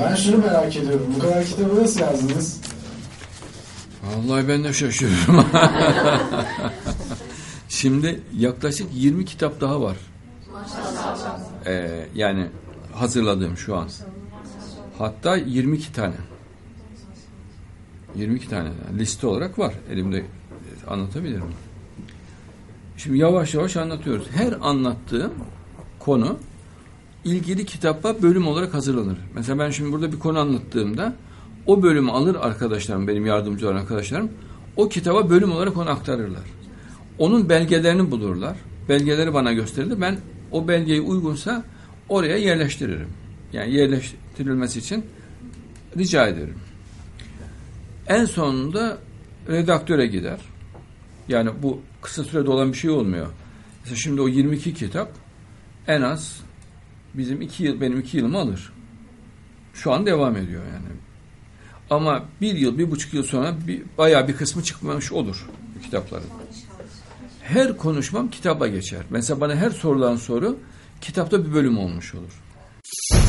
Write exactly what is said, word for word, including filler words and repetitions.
Ben şunu merak ediyorum. Bu kadar kitabı nasıl yazdınız? Vallahi ben de şaşırıyorum. Şimdi yaklaşık yirmi kitap daha var. Ee, yani hazırladığım şu an. Hatta yirmi iki tane. yirmi iki tane liste olarak var. Elimde anlatabilirim. Şimdi yavaş yavaş anlatıyoruz. Her anlattığım konu ilgili kitapla bölüm olarak hazırlanır. Mesela ben şimdi burada bir konu anlattığımda o bölümü alır arkadaşlarım, benim yardımcı olan arkadaşlarım, o kitaba bölüm olarak onu aktarırlar. Onun belgelerini bulurlar. Belgeleri bana gösterirler. Ben o belgeyi uygunsa oraya yerleştiririm. Yani yerleştirilmesi için rica ederim. En sonunda redaktöre gider. Yani bu kısa sürede olan bir şey olmuyor. Mesela şimdi o yirmi iki kitap en az bizim iki yıl, benim iki yılımı alır. Şu an devam ediyor yani. Ama bir yıl, bir buçuk yıl sonra bir, bayağı bir kısmı çıkmamış olur bu kitapların. Her konuşmam kitaba geçer. Mesela bana her sorulan soru kitapta bir bölüm olmuş olur.